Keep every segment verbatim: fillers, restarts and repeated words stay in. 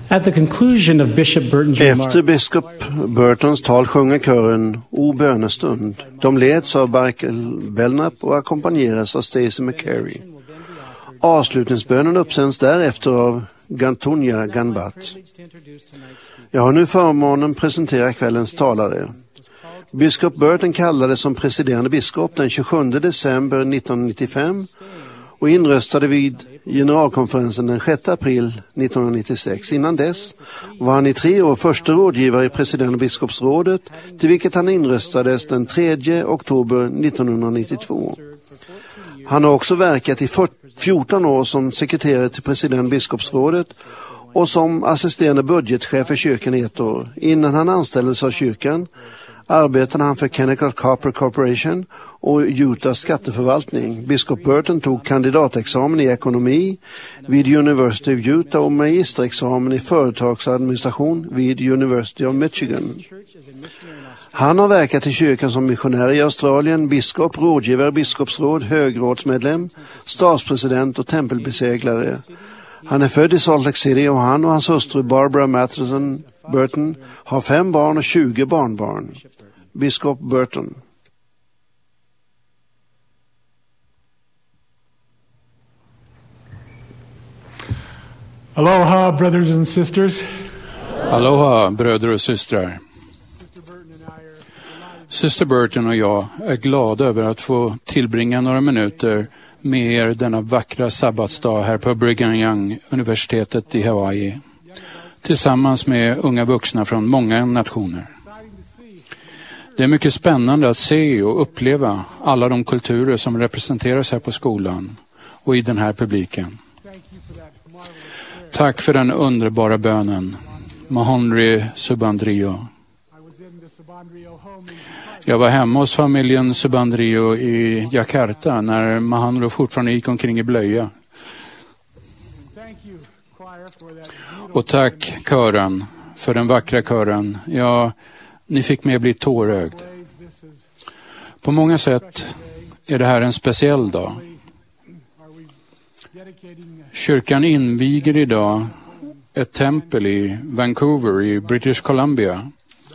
At the conclusion of Bishop Burton's remarks, Efter biskop Burtons tal sjunger kören O bönestund. De leds av Michael Belknap och ackompanjeras av Stacey McCary. Avslutningsbönen uppsänds därefter av Gantunya Ganbat. Jag har nu förmånen presentera kvällens talare. Biskop Burton kallades som presiderande biskop den tjugosjunde december nittonhundranittiofem och inröstade vid generalkonferensen den sjätte april nittonhundranittiosex. Innan dess var han i tre år första rådgivare i president- och biskopsrådet, till vilket han inröstades den tredje oktober nittonhundranittiotvå. Han har också verkat i fjorton år som sekreterare till president- och biskopsrådet och som assisterande budgetchef för kyrkan i ett år. Innan han anställdes av kyrkan arbetade han för Chemical Copper Corporation och Utah skatteförvaltning. Biskop Burton tog kandidatexamen i ekonomi vid University of Utah och magisterexamen i företagsadministration vid University of Michigan. Han har verkat i kyrkan som missionär i Australien, biskop, rådgivare, biskopsråd, högrådsmedlem, statspresident och tempelbeseglare. Han är född i Salt Lake City och han och hans hustru Barbara Matheson Burton har fem barn och tjugo barnbarn. Biskop Burton. Aloha, brothers and sisters. Aloha, bröder och systrar. Syster Burton och jag är glada över att få tillbringa några minuter med er denna vackra sabbatsdag här på Brigham Young universitetet i Hawaii, tillsammans med unga vuxna från många nationer. Det är mycket spännande att se och uppleva alla de kulturer som representeras här på skolan och i den här publiken. Tack för den underbara bönen, Mahonri Subandrio. Jag var hemma hos familjen Subandrio i Jakarta när Mahandro fortfarande gick omkring i blöja. Och tack kören för den vackra kören. Ja, ni fick mig bli tårögd. På många sätt är det här en speciell dag. Kyrkan inviger idag ett tempel i Vancouver i British Columbia.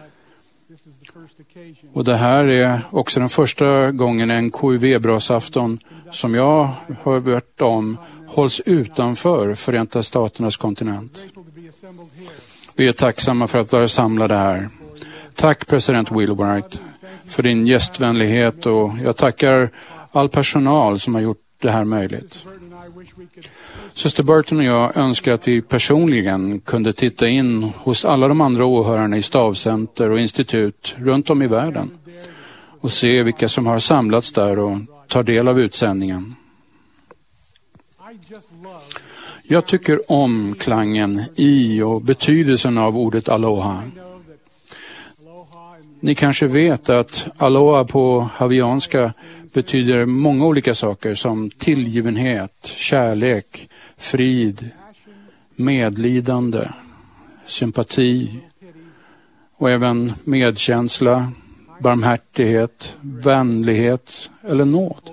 Och det här är också den första gången en K U V-brasafton som jag har hört om hålls utanför Förenta Staternas kontinent. Vi är tacksamma för att vara samlade här. Tack president Wheelwright för din gästvänlighet och jag tackar all personal som har gjort det här möjligt. Syster Burton och jag önskar att vi personligen kunde titta in hos alla de andra åhörarna i stavcenter och institut runt om i världen och se vilka som har samlats där och tar del av utsändningen. Jag tycker om klangen i och betydelsen av ordet aloha. Ni kanske vet att aloha på hawaiianska betyder många olika saker som tillgivenhet, kärlek, frid, medlidande, sympati och även medkänsla, barmhärtighet, vänlighet eller nåd.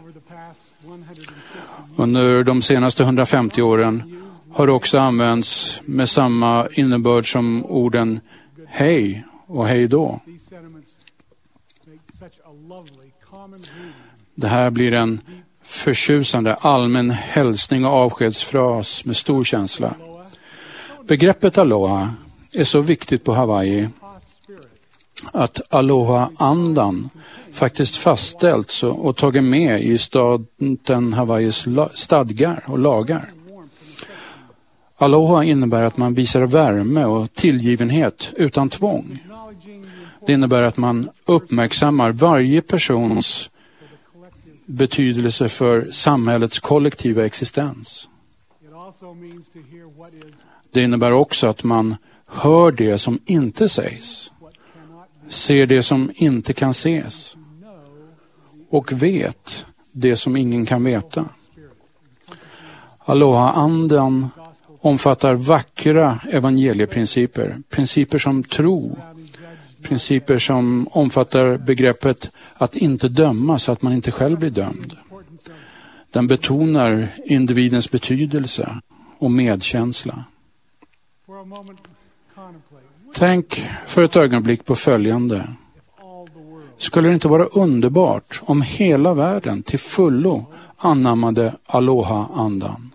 Under de senaste hundrafemtio åren har det också använts med samma innebörd som orden hej och hej då. Det här blir en förtjusande allmän hälsning och avskedsfras med stor känsla. Begreppet aloha är så viktigt på Hawaii att aloha-andan faktiskt fastställts och tagit med i staten Hawaiis stadgar och lagar. Aloha innebär att man visar värme och tillgivenhet utan tvång. Det innebär att man uppmärksammar varje persons betydelse för samhällets kollektiva existens. Det innebär också att man hör det som inte sägs, ser det som inte kan ses och vet det som ingen kan veta. Aloha-anden omfattar vackra evangelieprinciper, principer som tro, principer som omfattar begreppet att inte döma så att man inte själv blir dömd. Den betonar individens betydelse och medkänsla. Tänk för ett ögonblick på följande. Skulle det inte vara underbart om hela världen till fullo anammade Aloha-andan?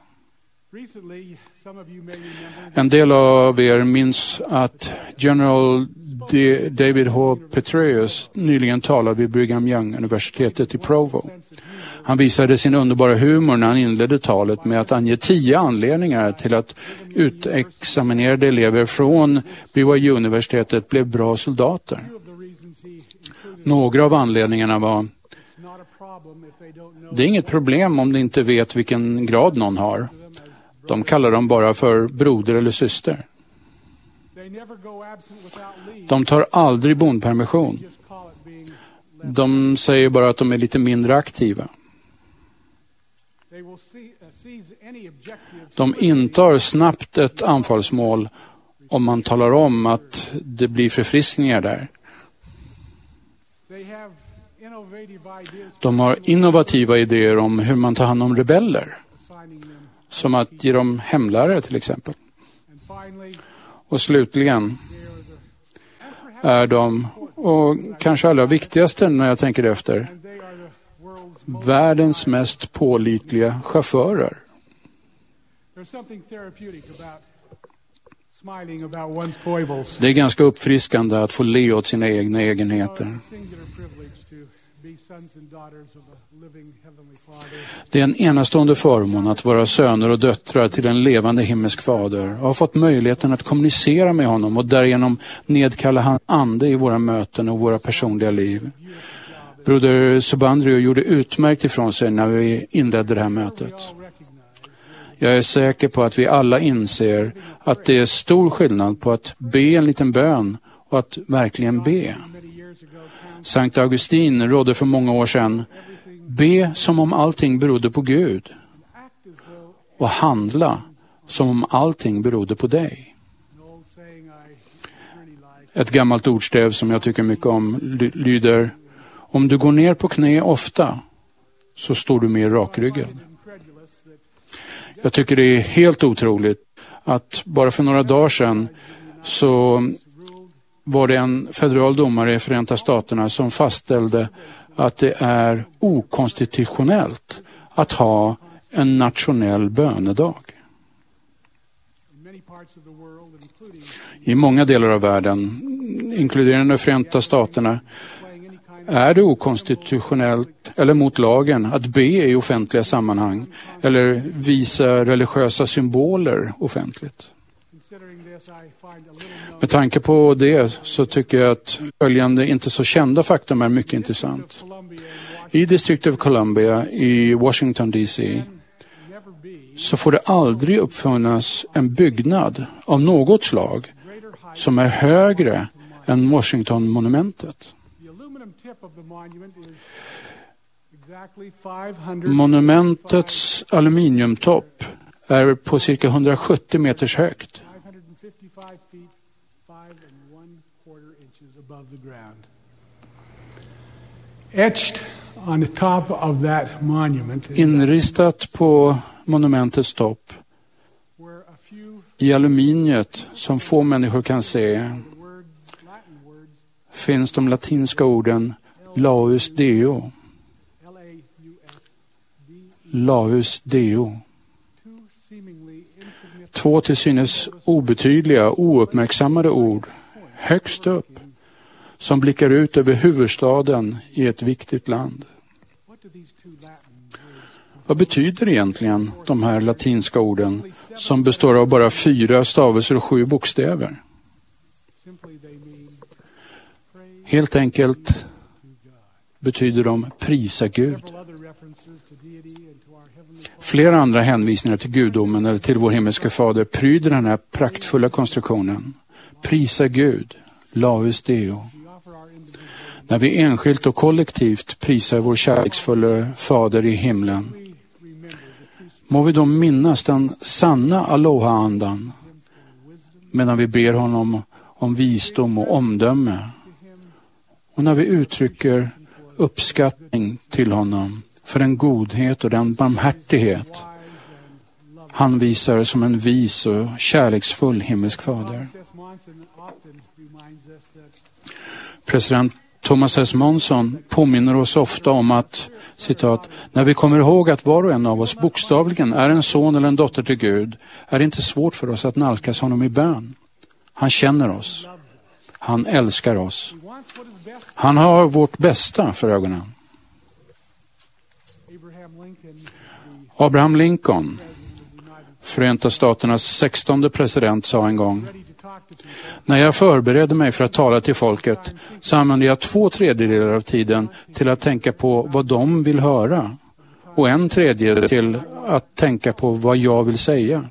En del av er minns att General D- David H. Petraeus nyligen talade vid Brigham Young-universitetet i Provo. Han visade sin underbara humor när han inledde talet med att ange tio anledningar till att utexaminerade elever från B Y U-universitetet blev bra soldater. Några av anledningarna var: det är inget problem om de inte vet vilken grad någon har. De kallar dem bara för broder eller syster. De tar aldrig bondpermission. De säger bara att de är lite mindre aktiva. De intar snabbt ett anfallsmål om man talar om att det blir förfriskningar där. De har innovativa idéer om hur man tar hand om rebeller. Som att ge dem hemlärare till exempel. Och slutligen är de, och kanske allra viktigaste när jag tänker efter, världens mest pålitliga chaufförer. Det är ganska uppfriskande att få le åt sina egna egenheter. Det är en enastående förmån att vara söner och döttrar till en levande himmelsk fader och ha fått möjligheten att kommunicera med honom och därigenom nedkalla hans ande i våra möten och våra personliga liv. Broder Subandrio gjorde utmärkt ifrån sig när vi inledde det här mötet. Jag är säker på att vi alla inser att det är stor skillnad på att be en liten bön och att verkligen be. Sankt Augustin rådde för många år sedan: be som om allting berodde på Gud och handla som om allting berodde på dig. Ett gammalt ordstäv som jag tycker mycket om lyder: om du går ner på knä ofta så står du mer rakryggad. Jag tycker det är helt otroligt att bara för några dagar sedan så var det en federal domare i Förenta Staterna som fastställde att det är okonstitutionellt att ha en nationell bönedag. I många delar av världen, inkluderande Förenta Staterna, är det okonstitutionellt eller mot lagen att be i offentliga sammanhang eller visa religiösa symboler offentligt. Med tanke på det så tycker jag att följande inte så kända faktum är mycket intressant. I District of Columbia i Washington D C så får det aldrig uppfunnas en byggnad av något slag som är högre än Washington-monumentet. Monumentets aluminiumtopp är på cirka hundrasjuttio meters högt. Inristat på monumentets topp i aluminiet som få människor kan se finns de latinska orden Laus Deo. Laus Deo. Två till synes obetydliga, ouppmärksammade ord högst upp som blickar ut över huvudstaden i ett viktigt land. Vad betyder egentligen de här latinska orden som består av bara fyra stavelser och sju bokstäver? Helt enkelt betyder de prisa Gud. Flera andra hänvisningar till gudomen eller till vår himmelska fader pryder den här praktfulla konstruktionen. Prisa Gud, Laus Deo. När vi enskilt och kollektivt prisar vår kärleksfulla fader i himlen, må vi då minnas den sanna Aloha-andan medan vi ber honom om visdom och omdöme. Och när vi uttrycker uppskattning till honom för den godhet och den barmhärtighet han visar som en vis och kärleksfull himmelsk fader. President Thomas S. Monson påminner oss ofta om att, citat, när vi kommer ihåg att var och en av oss bokstavligen är en son eller en dotter till Gud, är det inte svårt för oss att nalkas honom i bön. Han känner oss. Han älskar oss. Han har vårt bästa för ögonen. Abraham Lincoln, Förenta Staternas sextonde president, sa en gång: när jag förberedde mig för att tala till folket så använde jag två tredjedelar av tiden till att tänka på vad de vill höra och en tredjedel till att tänka på vad jag vill säga.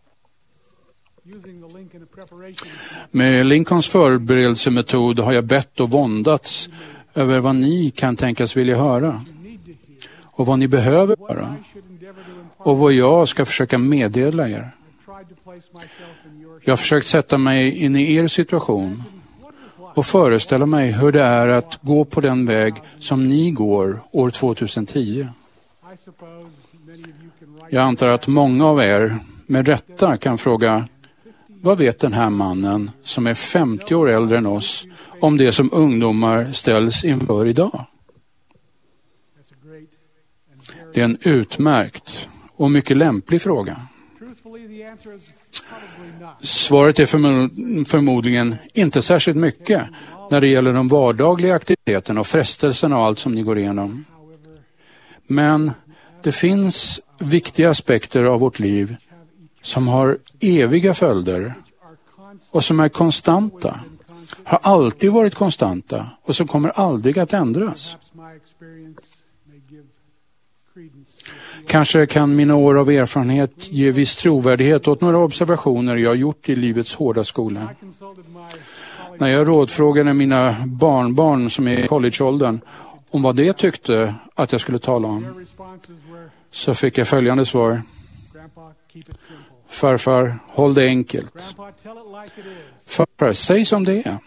Med Lincolns förberedelsemetod har jag bett och våndats över vad ni kan tänkas vilja höra och vad ni behöver höra och vad jag ska försöka meddela er. Jag har försökt sätta mig in i er situation och föreställa mig hur det är att gå på den väg som ni går år tjugohundratio. Jag antar att många av er med rätta kan fråga: vad vet den här mannen som är femtio år äldre än oss om det som ungdomar ställs inför idag? Det är en utmärkt och mycket lämplig fråga. Svaret är förmodligen inte särskilt mycket när det gäller de vardagliga aktiviteterna och frestelserna och allt som ni går igenom. Men det finns viktiga aspekter av vårt liv som har eviga följder och som är konstanta, har alltid varit konstanta och som kommer aldrig att ändras. Kanske kan mina år av erfarenhet ge viss trovärdighet åt några observationer jag har gjort i livets hårda skola. När jag rådfrågade mina barnbarn som är i collegeåldern om vad de tyckte att jag skulle tala om, så fick jag följande svar: farfar, håll det enkelt. Farfar, säg som det är.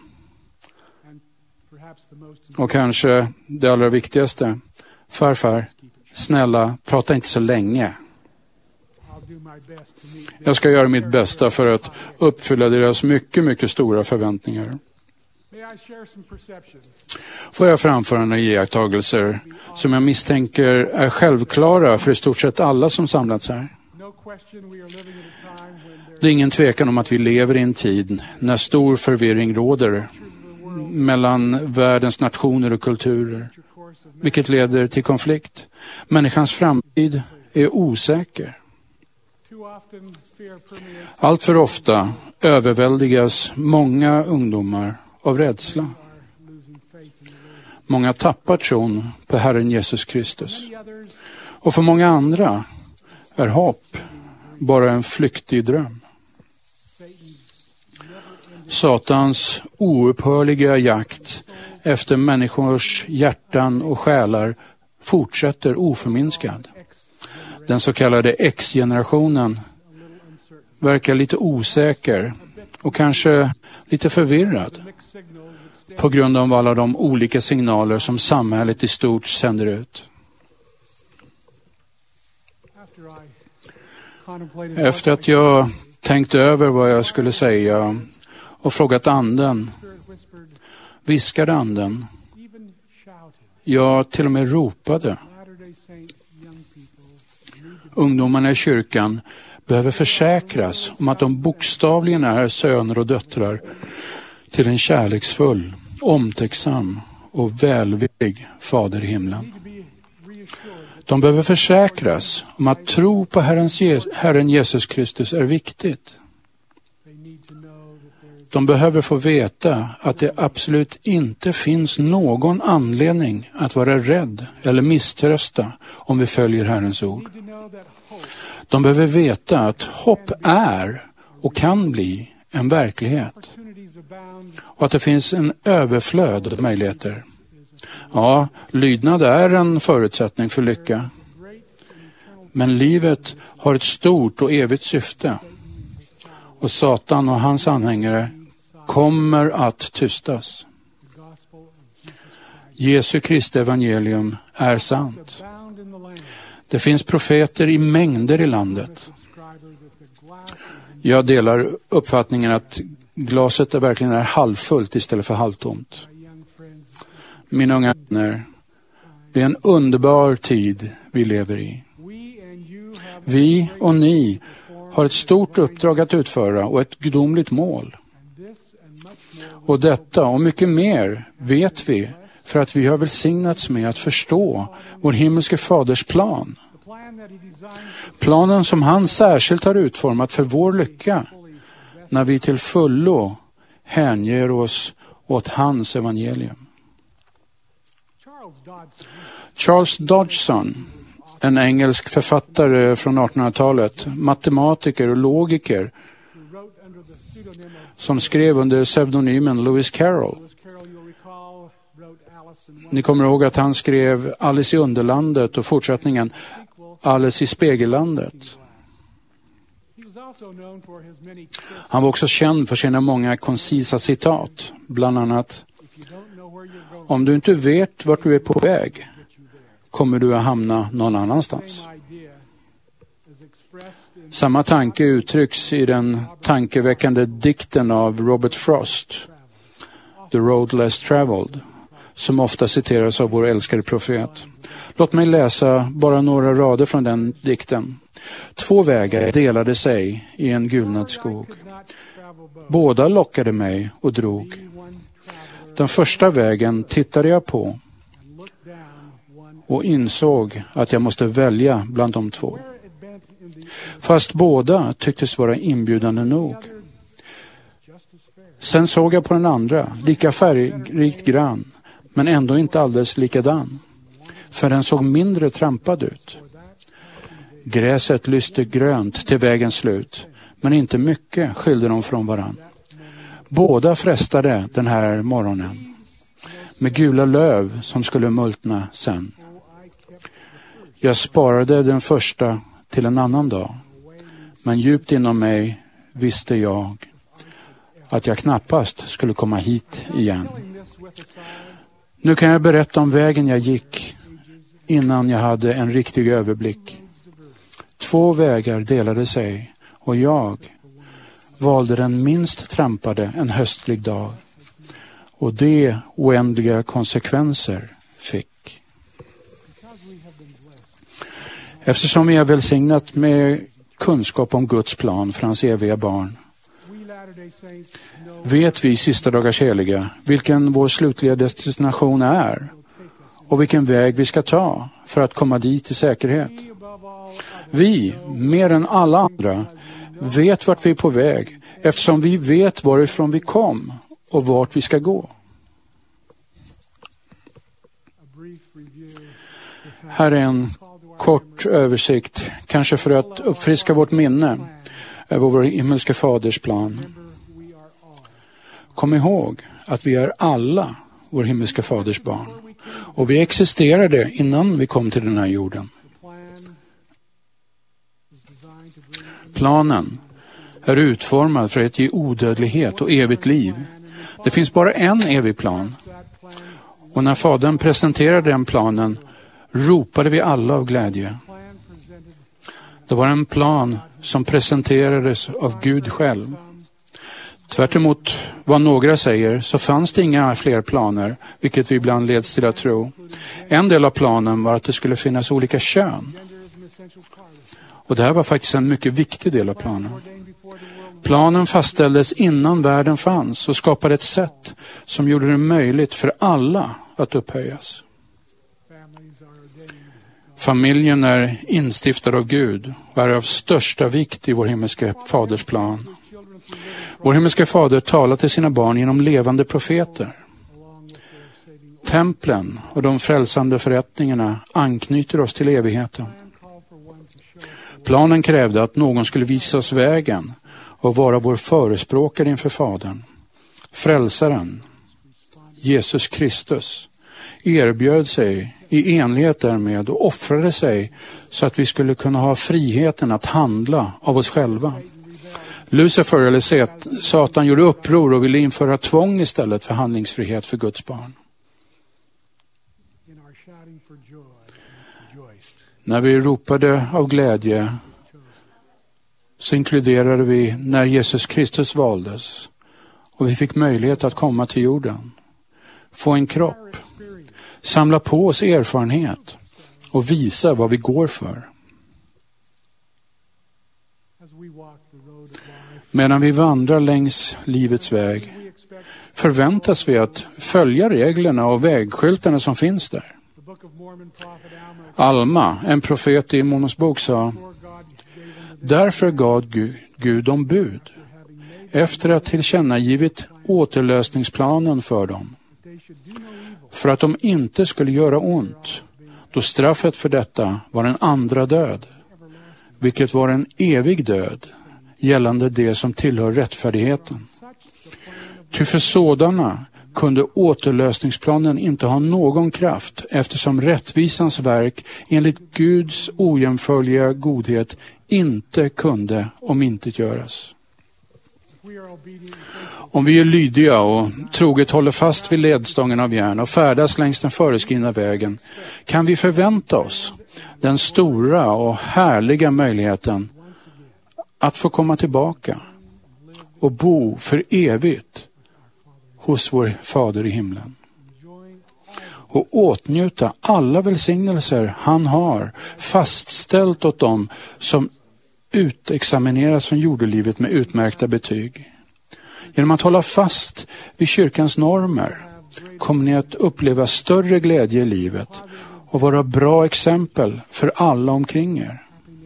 Och kanske det allra viktigaste: farfar, snälla, prata inte så länge. Jag ska göra mitt bästa för att uppfylla deras mycket, mycket stora förväntningar. Får jag framföra några iakttagelser som jag misstänker är självklara för i stort sett alla som samlats här. Det är ingen tvekan om att vi lever i en tid när stor förvirring råder mellan världens nationer och kulturer, vilket leder till konflikt. Människans framtid är osäker. Allt för ofta överväldigas många ungdomar av rädsla. Många tappar tron på Herren Jesus Kristus. Och för många andra är hopp bara en flyktig dröm. Satans oupphörliga jakt efter människors hjärtan och själar fortsätter oförminskad. Den så kallade X-generationen verkar lite osäker och kanske lite förvirrad på grund av alla de olika signaler som samhället i stort sänder ut. Efter att jag tänkt över vad jag skulle säga och frågat anden, viskade anden, jag till och med ropade. Ungdomarna i kyrkan behöver försäkras om att de bokstavligen är söner och döttrar till en kärleksfull, omtänksam och välvillig fader i himlen. De behöver försäkras om att tro på Herrens, Herren Jesus Kristus är viktigt. De behöver få veta att det absolut inte finns någon anledning att vara rädd eller misströsta om vi följer Herrens ord. De behöver veta att hopp är och kan bli en verklighet. Och att det finns en överflöd av möjligheter. Ja, lydnad är en förutsättning för lycka. Men livet har ett stort och evigt syfte. Och Satan och hans anhängare kommer att tystas. Jesu Kristi evangelium är sant. Det finns profeter i mängder i landet. Jag delar uppfattningen att glaset är verkligen är halvfullt istället för halvtomt. Mina unga vänner, det är en underbar tid vi lever i. Vi och ni har ett stort uppdrag att utföra och ett gudomligt mål. Och detta och mycket mer vet vi för att vi har välsignats med att förstå vår himmelske faders plan. Planen som han särskilt har utformat för vår lycka när vi till fullo hänger oss åt hans evangelium. Charles Dodgson, en engelsk författare från artonhundratalet, matematiker och logiker, som skrev under pseudonymen Lewis Carroll. Ni kommer ihåg att han skrev Alice i Underlandet och fortsättningen Alice i Spegellandet. Han var också känd för sina många koncisa citat, bland annat: om du inte vet vart du är på väg kommer du att hamna någon annanstans. Samma tanke uttrycks i den tankeväckande dikten av Robert Frost, The Road Less Traveled, som ofta citeras av vår älskade profet. Låt mig läsa bara några rader från den dikten. Två vägar delade sig i en gulnad skog. Båda lockade mig och drog. Den första vägen tittade jag på och insåg att jag måste välja bland de två. Fast båda tycktes vara inbjudande nog. Sen såg jag på den andra, lika färgrikt grann, men ändå inte alldeles likadan. För den såg mindre trampad ut. Gräset lyste grönt till vägens slut, men inte mycket skilde de från varann. Båda frestade den här morgonen, med gula löv som skulle multna sen. Jag sparade den första till en annan dag, men djupt inom mig visste jag att jag knappast skulle komma hit igen. Nu kan jag berätta om vägen jag gick innan jag hade en riktig överblick. Två vägar delade sig och jag valde den minst trampade en höstlig dag. Och det oändliga konsekvenser fick. Eftersom vi är välsignat med kunskap om Guds plan för hans eviga barn, vet vi sista dagars heliga vilken vår slutliga destination är och vilken väg vi ska ta för att komma dit i säkerhet. Vi, mer än alla andra, vet vart vi är på väg eftersom vi vet varifrån vi kom och vart vi ska gå. Här är en kort översikt, kanske för att uppfriska vårt minne över vår himmelske faders plan. Kom ihåg att vi är alla vår himmelske faders barn. Och vi existerade innan vi kom till den här jorden. Planen är utformad för att ge odödlighet och evigt liv. Det finns bara en evig plan. Och när Fadern presenterade den planen ropade vi alla av glädje. Det var en plan som presenterades av Gud själv. Tvärt emot vad några säger så fanns det inga fler planer, vilket vi ibland leds till att tro. En del av planen var att det skulle finnas olika kön. Och det här var faktiskt en mycket viktig del av planen. Planen fastställdes innan världen fanns och skapade ett sätt som gjorde det möjligt för alla att upphöjas. Familjen är instiftad av Gud och är av största vikt i vår himmelske faders plan. Vår himmelske fader talar till sina barn genom levande profeter. Templen och de frälsande förrättningarna anknyter oss till evigheten. Planen krävde att någon skulle visa oss vägen och vara vår förespråkare inför Fadern. Frälsaren, Jesus Kristus, erbjöd sig i enlighet därmed och offrade sig så att vi skulle kunna ha friheten att handla av oss själva. Lucifer eller Satan gjorde uppror och ville införa tvång istället för handlingsfrihet för Guds barn. När vi ropade av glädje så inkluderade vi när Jesus Kristus valdes och vi fick möjlighet att komma till jorden, få en kropp, samla på oss erfarenhet och visa vad vi går för. Medan vi vandrar längs livets väg förväntas vi att följa reglerna och vägskyltarna som finns där. Alma, en profet i Mormons bok, sa: därför gav Gud, Gud dem bud efter att tillkännagivit återlösningsplanen för dem, för att de inte skulle göra ont, då straffet för detta var en andra död, vilket var en evig död gällande det som tillhör rättfärdigheten. Ty för sådana kunde återlösningsplanen inte ha någon kraft, eftersom rättvisans verk enligt Guds ojämförliga godhet inte kunde omintetgöras. Om vi är lydiga och troget håller fast vid ledstången av järn och färdas längs den föreskrivna vägen, kan vi förvänta oss den stora och härliga möjligheten att få komma tillbaka och bo för evigt hos vår Fader i himlen och åtnjuta alla välsignelser han har fastställt åt dem som utexamineras från jordelivet med utmärkta betyg. Genom att hålla fast vid kyrkans normer kommer ni att uppleva större glädje i livet och vara bra exempel för alla omkring er.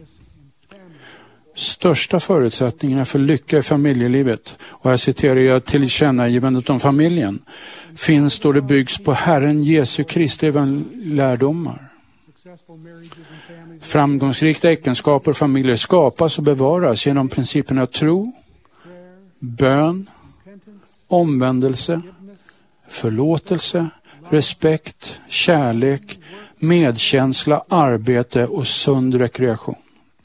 Största förutsättningarna för lycka i familjelivet, och här citerar jag tillkännagivandet om familjen, finns då det byggs på Herren Jesu Kristi lärdomar. Framgångsrika äktenskap och familjer skapas och bevaras genom principerna tro, bön, omvändelse, förlåtelse, respekt, kärlek, medkänsla, arbete och sund rekreation.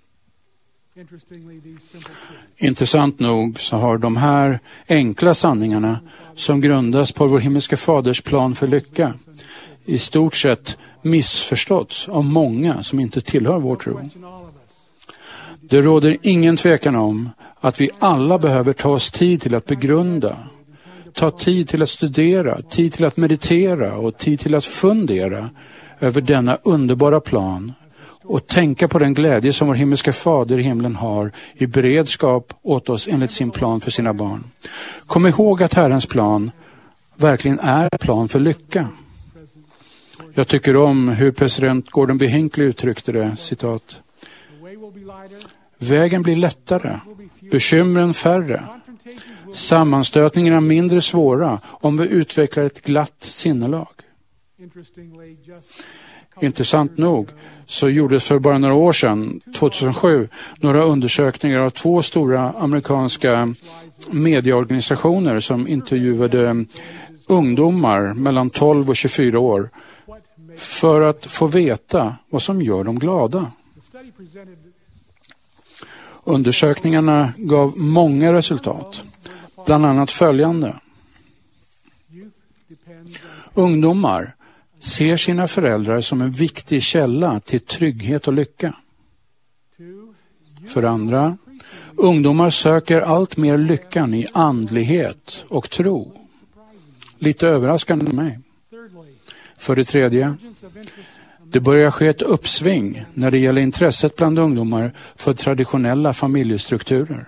Intressant nog så har de här enkla sanningarna, som grundas på vår himmelske faders plan för lycka, i stort sett missförståtts av många som inte tillhör vår tro. Det råder ingen tvekan om att vi alla behöver ta oss tid till att begrunda, ta tid till att studera, tid till att meditera och tid till att fundera över denna underbara plan och tänka på den glädje som vår himmelska fader i himlen har i beredskap åt oss enligt sin plan för sina barn. Kom ihåg att Herrens plan verkligen är en plan för lycka. Jag tycker om hur president Gordon B. Hinckley uttryckte det, citat: vägen blir lättare, bekymren färre, sammanstötningarna mindre svåra om vi utvecklar ett glatt sinnelag. Intressant nog så gjordes för bara några år sedan, tjugohundrasju, några undersökningar av två stora amerikanska medieorganisationer som intervjuade ungdomar mellan tolv och tjugofyra år för att få veta vad som gör dem glada. Undersökningarna gav många resultat, bland annat följande. Ungdomar ser sina föräldrar som en viktig källa till trygghet och lycka. För andra, ungdomar söker allt mer lyckan i andlighet och tro. Lite överraskande för mig. För det tredje, det börjar ske ett uppsving när det gäller intresset bland ungdomar för traditionella familjestrukturer.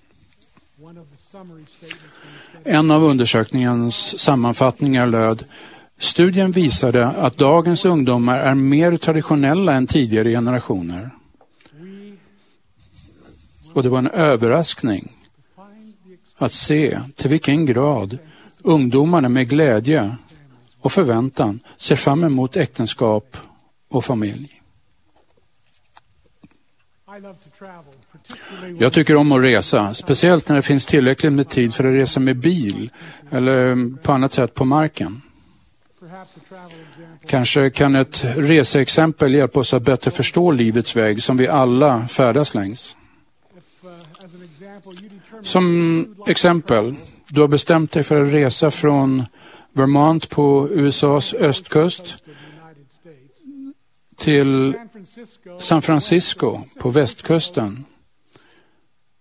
En av undersökningens sammanfattningar löd: studien visade att dagens ungdomar är mer traditionella än tidigare generationer. Och det var en överraskning att se till vilken grad ungdomarna med glädje och förväntan ser fram emot äktenskap och familj. Jag tycker om att resa, speciellt när det finns tillräckligt med tid för att resa med bil eller på annat sätt på marken. Kanske kan ett reseexempel hjälpa oss att bättre förstå livets väg som vi alla färdas längs. Som exempel, du har bestämt dig för att resa från Vermont på U S A:s östkust till San Francisco på västkusten.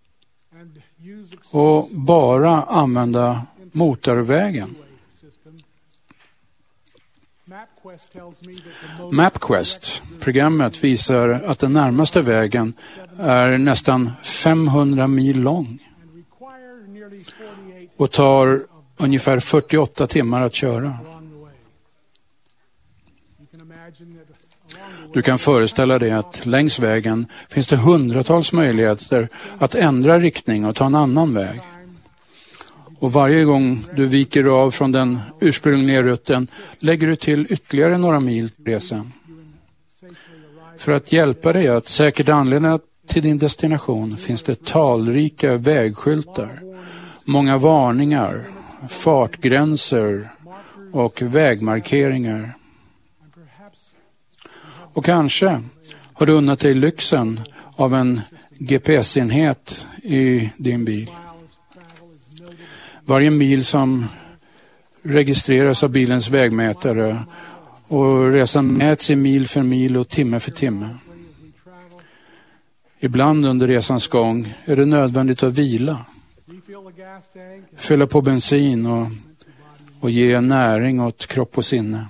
och bara använda motorvägen. MapQuest, programmet, visar att den närmaste vägen är nästan femhundra mil lång och tar ungefär fyrtioåtta timmar att köra. Du kan föreställa dig att längs vägen finns det hundratals möjligheter att ändra riktning och ta en annan väg. Och varje gång du viker av från den ursprungliga rutten lägger du till ytterligare några mil till resan. För att hjälpa dig att säkert anlända till din destination finns det talrika vägskyltar, många varningar, fartgränser och vägmarkeringar. Och kanske har du unnat dig lyxen av en G P S-enhet i din bil. Varje mil som registreras av bilens vägmätare och resan mäts i mil för mil och timme för timme. Ibland under resans gång är det nödvändigt att vila, fylla på bensin och, och ge näring åt kropp och sinne.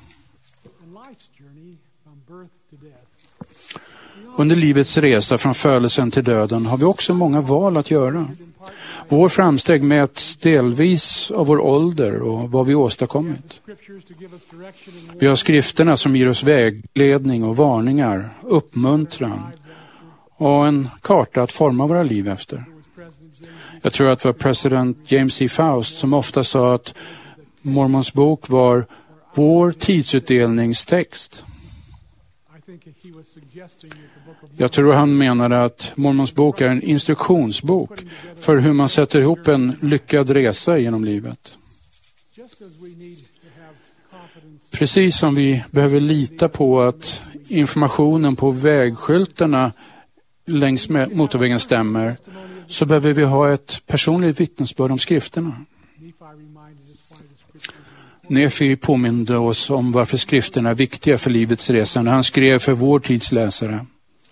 Under livets resa från födelsen till döden har vi också många val att göra. Vår framsteg mäts delvis av vår ålder och vad vi åstadkommit. Vi har skrifterna som ger oss vägledning och varningar, uppmuntran och en karta att forma våra liv efter. Jag tror att det var president James C. Faust som ofta sa att Mormons bok var vår tidsutdelningstext. Jag tror han menade att Mormons bok är en instruktionsbok för hur man sätter ihop en lyckad resa genom livet. Precis som vi behöver lita på att informationen på vägskyltarna längs med motorvägen stämmer, så behöver vi ha ett personligt vittnesbörd om skrifterna. Nefi påminde oss om varför skrifterna är viktiga för livets resa när han skrev för vår tids läsare.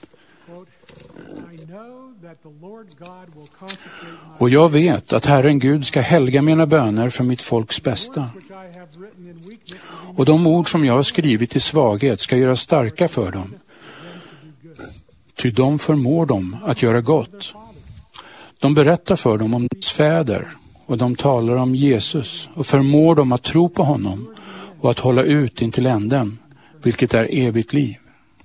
Och jag vet att Herren Gud ska helga mina böner för mitt folks bästa. Och de ord som jag har skrivit i svaghet ska göra starka för dem. Ty de förmår dem att göra gott. De berättar för dem om deras fäder och de talar om Jesus och förmår dem att tro på honom och att hålla ut intill änden, vilket är evigt liv.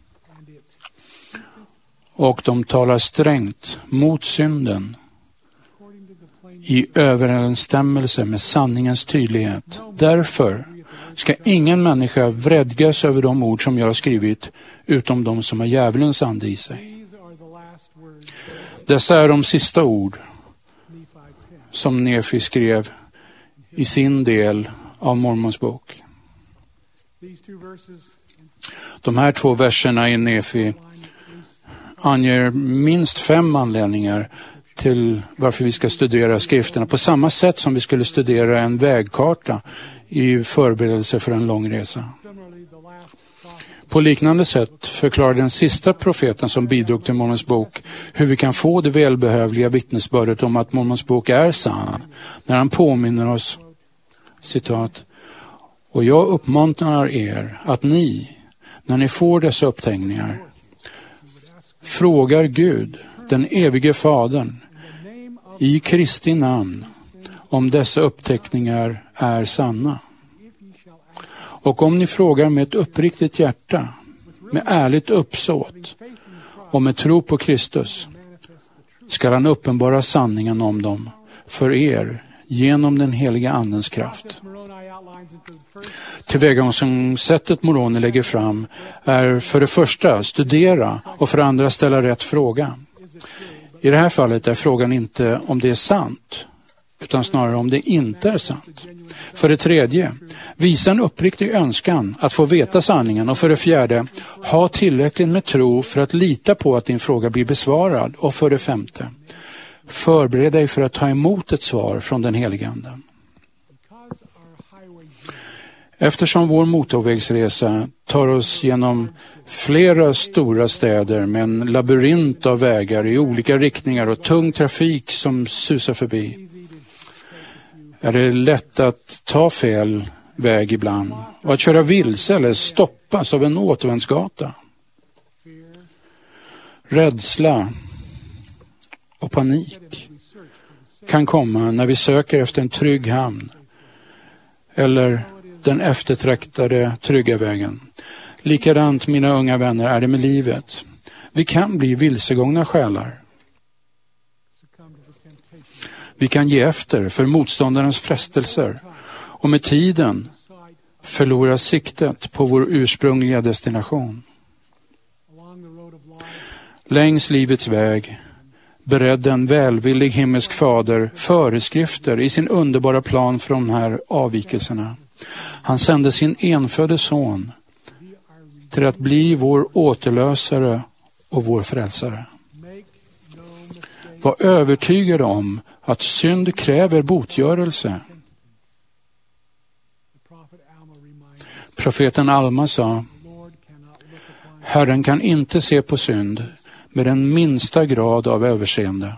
Och de talar strängt mot synden i överensstämmelse med sanningens tydlighet. Därför ska ingen människa vredgas över de ord som jag har skrivit, utom de som har djävulens ande i sig. Dessa är de sista ord som Nefi skrev i sin del av Mormons bok. De här två verserna i Nefi anger minst fem anledningar till varför vi ska studera skrifterna på samma sätt som vi skulle studera en vägkarta i förberedelse för en lång resa. På liknande sätt förklarar den sista profeten som bidrog till Mormons bok hur vi kan få det välbehövliga vittnesbördet om att Mormons bok är sann, när han påminner oss, citat, och jag uppmuntrar er att ni, när ni får dessa upptäckningar, frågar Gud, den evige Fadern, i Kristi namn, om dessa upptäckningar är sanna. Och om ni frågar med ett uppriktigt hjärta, med ärligt uppsåt och med tro på Kristus, ska han uppenbara sanningen om dem för er genom den heliga andens kraft. Tillvägagångssättet Moroni lägger fram är för det första studera och för det andra ställa rätt fråga. I det här fallet är frågan inte om det är sant, utan snarare om det inte är sant. För det tredje, visa en uppriktig önskan att få veta sanningen. Och för det fjärde, ha tillräckligt med tro för att lita på att din fråga blir besvarad. Och för det femte, förbered dig för att ta emot ett svar från den helige anden. Eftersom vår motorvägsresa tar oss genom flera stora städer med en labyrint av vägar i olika riktningar och tung trafik som susar förbi, är det lätt att ta fel väg ibland och att köra vilse eller stoppas av en återvändsgata. Rädsla och panik kan komma när vi söker efter en trygg hamn eller den eftertraktade trygga vägen. Likadant, mina unga vänner, är det med livet. Vi kan bli vilsegångna själar. Vi kan ge efter för motståndarens frestelser och med tiden förlora siktet på vår ursprungliga destination. Längs livets väg beredde en välvillig himmelsk fader föreskrifter i sin underbara plan för de här avvikelserna. Han sände sin enfödde son till att bli vår återlösare och vår frälsare. Var övertygad om att synd kräver botgörelse. Profeten Alma sa: Herren kan inte se på synd med den minsta grad av överseende.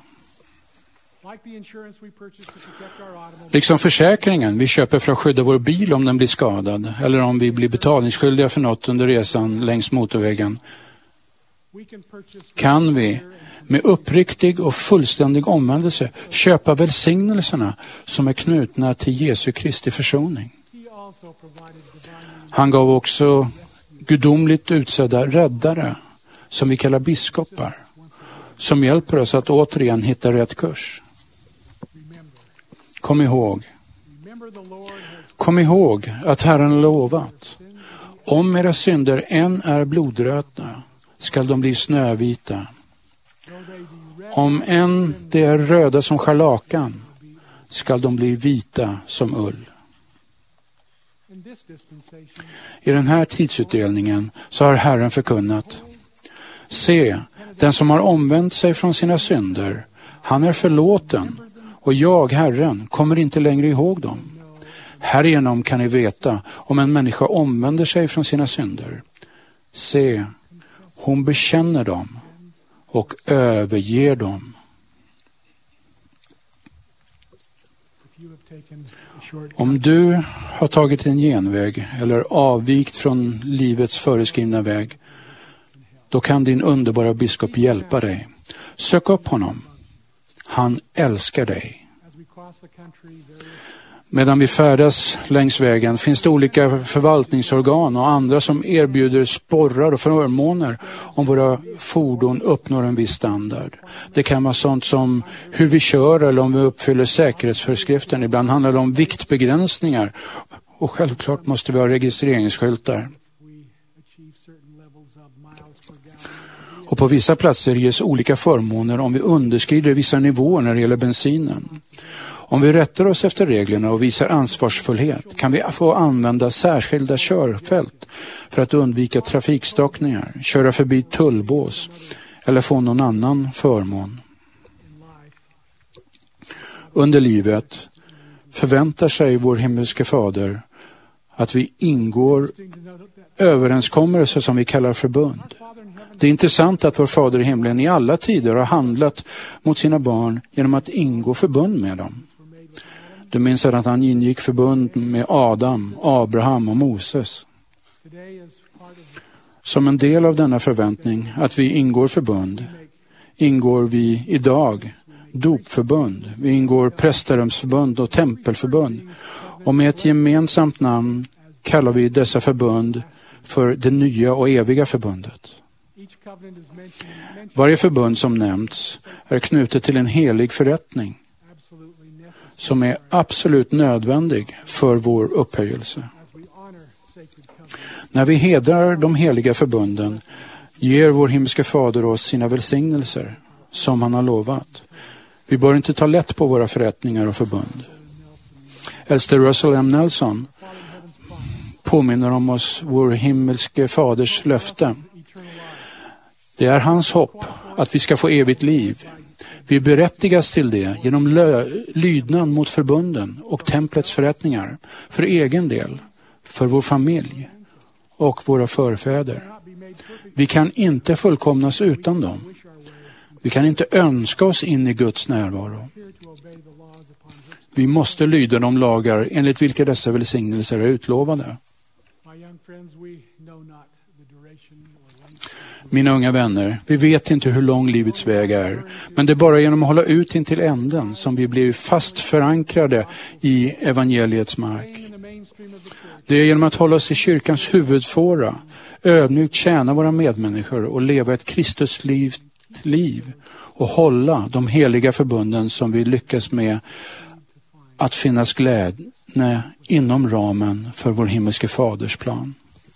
Liksom försäkringen vi köper för att skydda vår bil om den blir skadad eller om vi blir betalningsskyldiga för något under resan längs motorvägen, kan vi med uppriktig och fullständig omvändelse köpa välsignelserna som är knutna till Jesu Kristi försoning. Han gav också gudomligt utsedda räddare, som vi kallar biskopar, som hjälper oss att återigen hitta rätt kurs. Kom ihåg. Kom ihåg att Herren har lovat: om era synder än är blodröda skall de bli snövita. Om än de är röda som scharlakan skall de bli vita som ull. I den här tidsutdelningen så har Herren förkunnat: se, den som har omvänt sig från sina synder, han är förlåten, och jag, Herren, kommer inte längre ihåg dem. Härigenom kan ni veta om en människa omvänder sig från sina synder. Se, hon bekänner dem och överger dem. Om du har tagit en genväg eller avvikt från livets föreskrivna väg, då kan din underbara biskop hjälpa dig. Sök upp honom. Han älskar dig. Medan vi färdas längs vägen finns det olika förvaltningsorgan och andra som erbjuder sporrar och förmåner om våra fordon uppnår en viss standard. Det kan vara sånt som hur vi kör eller om vi uppfyller säkerhetsföreskriften. Ibland handlar det om viktbegränsningar, och självklart måste vi ha registreringsskyltar. Och på vissa platser ges olika förmåner om vi underskrider vissa nivåer när det gäller bensinen. Om vi rättar oss efter reglerna och visar ansvarsfullhet kan vi få använda särskilda körfält för att undvika trafikstockningar, köra förbi tullbås eller få någon annan förmån. Under livet förväntar sig vår himmelske fader att vi ingår överenskommelser som vi kallar förbund. Det är intressant att vår fader i himlen i alla tider har handlat mot sina barn genom att ingå förbund med dem. Du minns att han ingick förbund med Adam, Abraham och Moses. Som en del av denna förväntning att vi ingår förbund, ingår vi idag dopförbund, vi ingår prästerumsförbund och tempelförbund. Och med ett gemensamt namn kallar vi dessa förbund för det nya och eviga förbundet. Varje förbund som nämnts är knutet till en helig förrättning som är absolut nödvändig för vår upphöjelse. När vi hedrar de heliga förbunden ger vår himmelske fader oss sina välsignelser som han har lovat. Vi bör inte ta lätt på våra förrättningar och förbund. Äldste Russell M. Nelson påminner om oss vår himmelske faders löfte. Det är hans hopp att vi ska få evigt liv. Vi berättigas till det genom lö- lydnad mot förbunden och templets förrättningar för egen del, för vår familj och våra förfäder. Vi kan inte fullkomnas utan dem. Vi kan inte önska oss in i Guds närvaro. Vi måste lyda de lagar enligt vilka dessa välsignelser är utlovade. Mina unga vänner, vi vet inte hur lång livets väg är, men det är bara genom att hålla ut in till änden som vi blir fast förankrade i evangeliets mark. Det är genom att hålla oss i kyrkans huvudfåra, ödmjukt tjäna våra medmänniskor och leva ett Kristusliv liv och hålla de heliga förbunden som vi lyckas med att finnas glädje inom ramen för vår himmelske faders plan.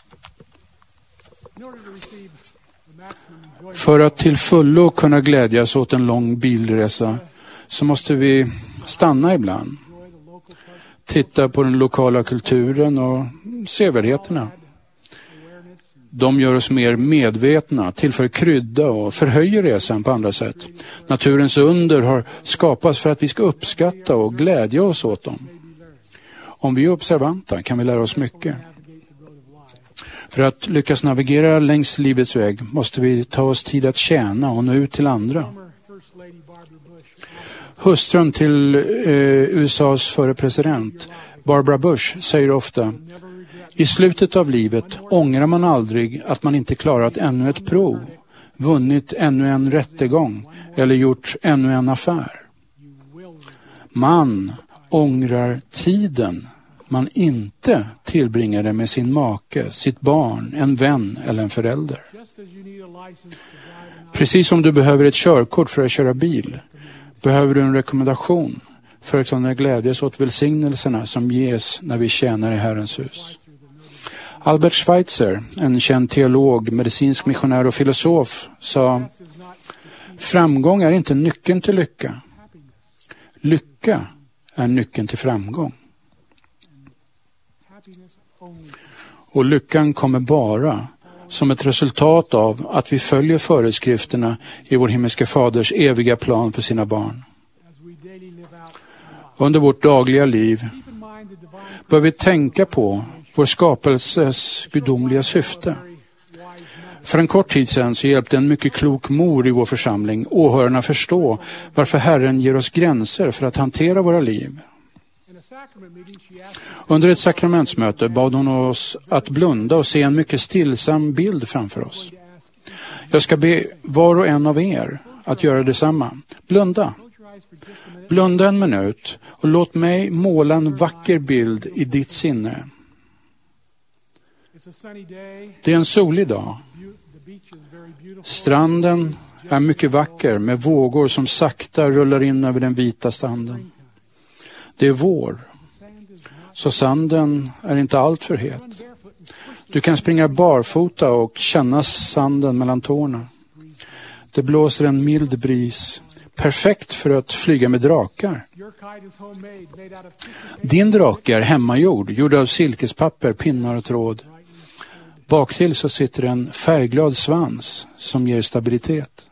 För att till fullo kunna glädjas åt en lång bilresa så måste vi stanna ibland. Titta på den lokala kulturen och sevärdheterna. De gör oss mer medvetna, tillför krydda och förhöjer resan på andra sätt. Naturens under har skapats för att vi ska uppskatta och glädja oss åt dem. Om vi är observanta kan vi lära oss mycket. För att lyckas navigera längs livets väg måste vi ta oss tid att tjäna och nå ut till andra. Hustrun till eh, U S A:s förre president, Barbara Bush, säger ofta: i slutet av livet ångrar man aldrig att man inte klarat ännu ett prov, vunnit ännu en rättegång eller gjort ännu en affär. Man ångrar tiden man inte tillbringade med sin make, sitt barn, en vän eller en förälder. Precis som du behöver ett körkort för att köra bil, behöver du en rekommendation för att kunna glädjas åt välsignelserna som ges när vi tjänar i Herrens hus. Albert Schweitzer, en känd teolog, medicinsk missionär och filosof, sa: framgång är inte nyckeln till lycka. Lycka är nyckeln till framgång. Och lyckan kommer bara som ett resultat av att vi följer föreskrifterna i vår himmelske faders eviga plan för sina barn. Under vårt dagliga liv bör vi tänka på vår skapelses gudomliga syfte. För en kort tid sedan så hjälpte en mycket klok mor i vår församling åhörarna förstå varför Herren ger oss gränser för att hantera våra liv. Under ett sakramentsmöte bad hon oss att blunda och se en mycket stillsam bild framför oss. Jag ska be var och en av er att göra detsamma. Blunda. Blunda en minut och låt mig måla en vacker bild i ditt sinne. Det är en solig dag. Stranden är mycket vacker med vågor som sakta rullar in över den vita sanden. Det är vår, så sanden är inte allt för het. Du kan springa barfota och känna sanden mellan tårna. Det blåser en mild bris, perfekt för att flyga med drakar. Din drake är hemmagjord, gjord av silkespapper, pinnar och tråd. Baktill så sitter en färgglad svans som ger stabilitet.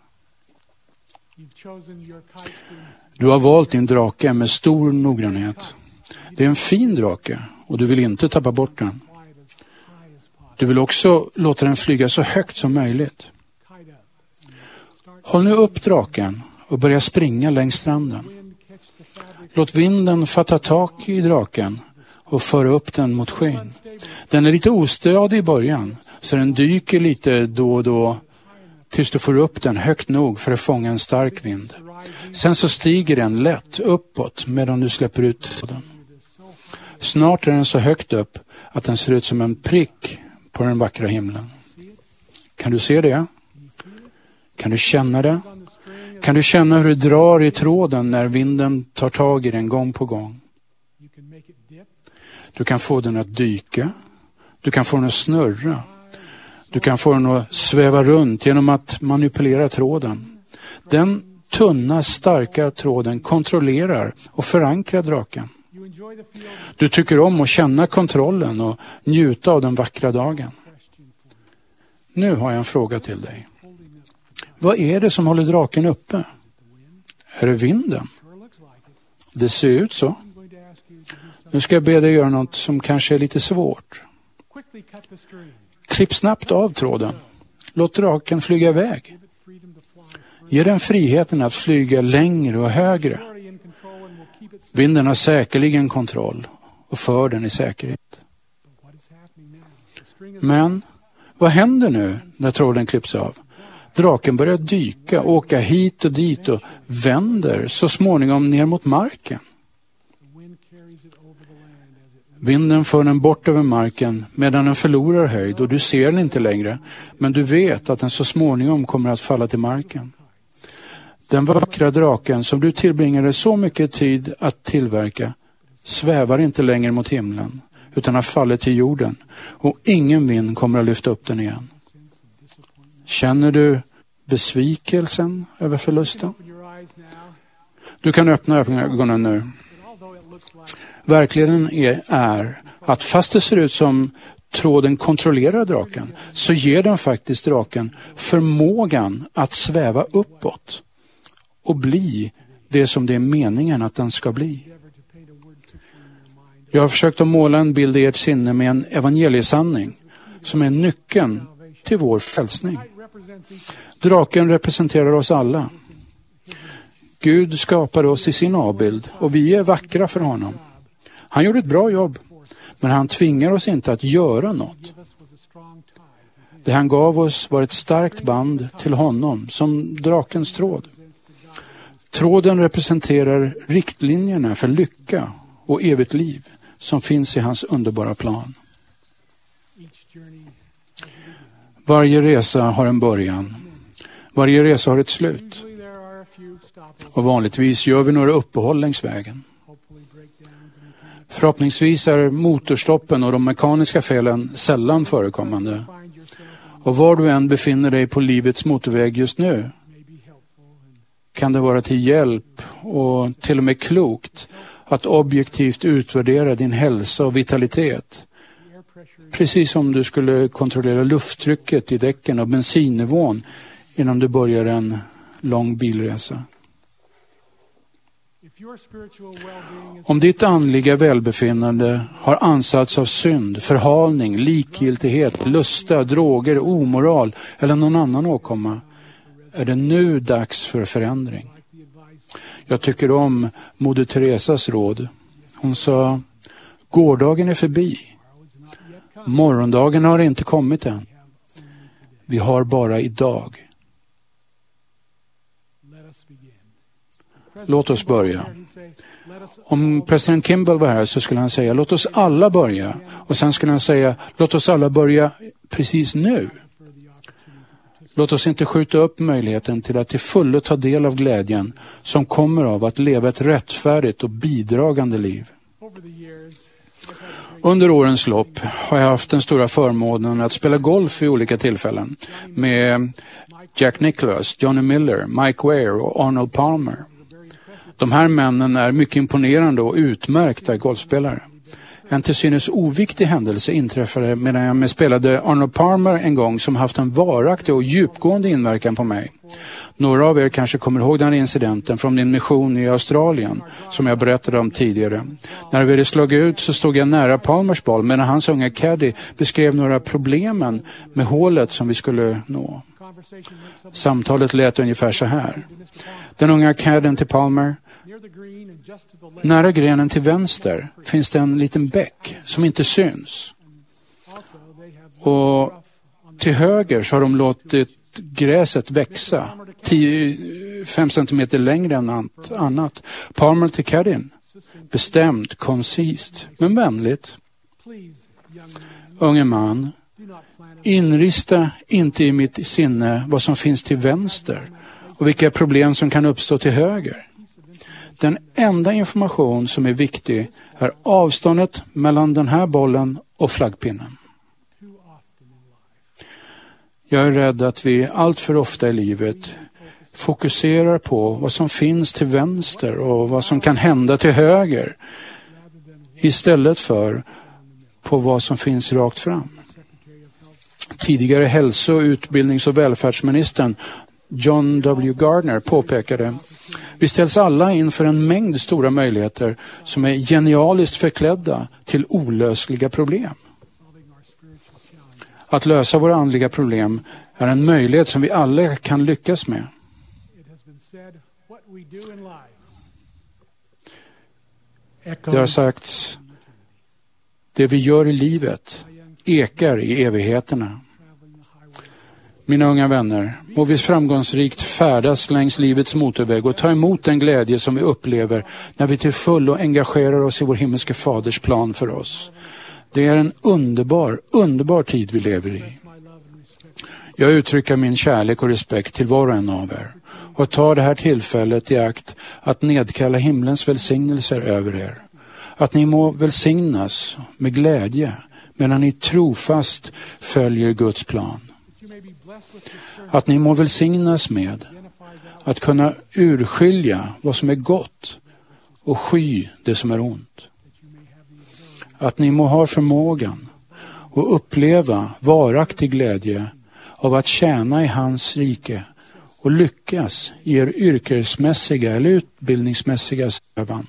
Du har valt din drake med stor noggrannhet. Det är en fin drake och du vill inte tappa bort den. Du vill också låta den flyga så högt som möjligt. Håll nu upp draken och börja springa längs stranden. Låt vinden fatta tak i draken och föra upp den mot skyn. Den är lite ostadig i början, så den dyker lite då och då tills du får upp den högt nog för att fånga en stark vind. Sen så stiger den lätt uppåt medan du släpper ut den. Snart är den så högt upp att den ser ut som en prick på den vackra himlen. Kan du se det? Kan du känna det? Kan du känna hur det drar i tråden när vinden tar tag i den gång på gång? Du kan få den att dyka. Du kan få den att snurra. Du kan få den att sväva runt genom att manipulera tråden. Den tunna, starka tråden kontrollerar och förankrar draken. Du tycker om att känna kontrollen och njuta av den vackra dagen. Nu har jag en fråga till dig. Vad är det som håller draken uppe? Är det vinden? Det ser ut så. Nu ska jag be dig göra något som kanske är lite svårt. Klipp snabbt av tråden. Låt draken flyga iväg. Ge den friheten att flyga längre och högre. Vinden har säkerligen kontroll och för den i säkerhet. Men vad händer nu när tråden klipps av? Draken börjar dyka, åka hit och dit och vänder så småningom ner mot marken. Vinden för den bort över marken medan den förlorar höjd och du ser den inte längre, men du vet att den så småningom kommer att falla till marken. Den vackra draken som du tillbringade så mycket tid att tillverka svävar inte längre mot himlen utan har fallit till jorden och ingen vind kommer att lyfta upp den igen. Känner du besvikelsen över förlusten? Du kan öppna ögonen nu. Verkligheten är, är att fast det ser ut som tråden kontrollerar draken så ger den faktiskt draken förmågan att sväva uppåt och bli det som det är meningen att den ska bli. Jag har försökt att måla en bild i ert sinne med en evangeliesanning som är nyckeln till vår frälsning. Draken representerar oss alla. Gud skapade oss i sin avbild och vi är vackra för honom. Han gjorde ett bra jobb, men han tvingar oss inte att göra något. Det han gav oss var ett starkt band till honom, som drakens tråd. Tråden representerar riktlinjerna för lycka och evigt liv som finns i hans underbara plan. Varje resa har en början. Varje resa har ett slut. Och vanligtvis gör vi några uppehåll längs vägen. Förhoppningsvis är motorstoppen och de mekaniska felen sällan förekommande. Och var du än befinner dig på livets motorväg just nu kan det vara till hjälp och till och med klokt att objektivt utvärdera din hälsa och vitalitet. Precis som du skulle kontrollera lufttrycket i däcken och bensinnivån innan du börjar en lång bilresa. Om ditt andliga välbefinnande har ansats av synd, förhalning, likgiltighet, lusta, droger, omoral eller någon annan åkomma är det nu dags för förändring. Jag tycker om Moder Teresas råd. Hon sa, gårdagen är förbi. Morgondagen har inte kommit än. Vi har bara idag. Låt oss börja. Om president Kimball var här så skulle han säga, låt oss alla börja. Och sen skulle han säga, låt oss alla börja precis nu. Låt oss inte skjuta upp möjligheten till att till fullo ta del av glädjen som kommer av att leva ett rättfärdigt och bidragande liv. Under årens lopp har jag haft den stora förmånen att spela golf i olika tillfällen med Jack Nicklaus, Johnny Miller, Mike Weir och Arnold Palmer. De här männen är mycket imponerande och utmärkta golfspelare. En till synes oviktig händelse inträffade medan jag med spelade Arnold Palmer en gång som haft en varaktig och djupgående inverkan på mig. Några av er kanske kommer ihåg den incidenten från min mission i Australien som jag berättade om tidigare. När vi hade slagit ut så stod jag nära Palmers boll medan hans unga caddy beskrev några problemen med hålet som vi skulle nå. Samtalet lät ungefär så här. Den unga cadden till Palmer. Nära grenen till vänster finns det en liten bäck som inte syns. Och till höger så har de låtit gräset växa tio fem centimeter längre än allt annat. Palmer till caddien. Bestämt, koncist, men vänligt. Unge man, inrista inte i mitt sinne vad som finns till vänster och vilka problem som kan uppstå till höger. Den enda information som är viktig är avståndet mellan den här bollen och flaggpinnen. Jag är rädd att vi allt för ofta i livet fokuserar på vad som finns till vänster och vad som kan hända till höger istället för på vad som finns rakt fram. Tidigare hälso-, utbildnings- och välfärdsministern John W. Gardner påpekade: vi ställs alla inför en mängd stora möjligheter som är genialiskt förklädda till olösliga problem. Att lösa våra andliga problem är en möjlighet som vi alla kan lyckas med. Det har sagts, det vi gör i livet ekar i evigheterna. Mina unga vänner, må vi framgångsrikt färdas längs livets motorväg och ta emot den glädje som vi upplever när vi till fullo engagerar oss i vår himmelske faders plan för oss. Det är en underbar, underbar tid vi lever i. Jag uttrycker min kärlek och respekt till var och en av er och tar det här tillfället i akt att nedkalla himlens välsignelser över er. Att ni må välsignas med glädje medan ni trofast följer Guds plan. Att ni må välsignas med att kunna urskilja vad som är gott och sky det som är ont. Att ni må ha förmågan och uppleva varaktig glädje av att tjäna i hans rike och lyckas i er yrkesmässiga eller utbildningsmässiga strävan.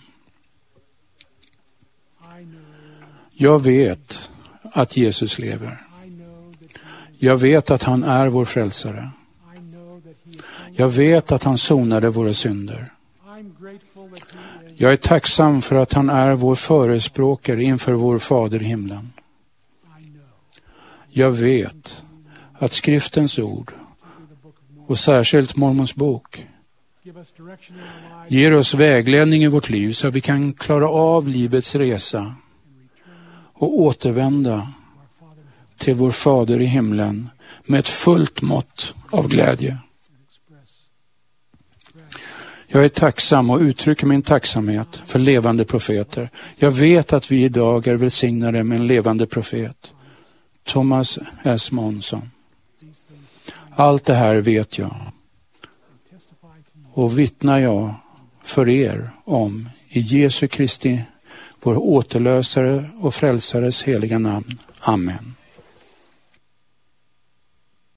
Jag vet att Jesus lever. Jag vet att han är vår frälsare. Jag vet att han sonade våra synder. Jag är tacksam för att han är vår förespråkare inför vår fader i himlen. Jag vet att skriftens ord och särskilt Mormons bok ger oss vägledning i vårt liv så att vi kan klara av livets resa och återvända till vår fader i himlen med ett fullt mått av glädje. Jag är tacksam och uttrycker min tacksamhet för levande profeter. Jag vet att vi idag är välsignade med en levande profet, Thomas S. Monson. Allt det här vet jag och vittnar jag för er om i Jesu Kristi, vår återlösare och frälsares heliga namn. Amen.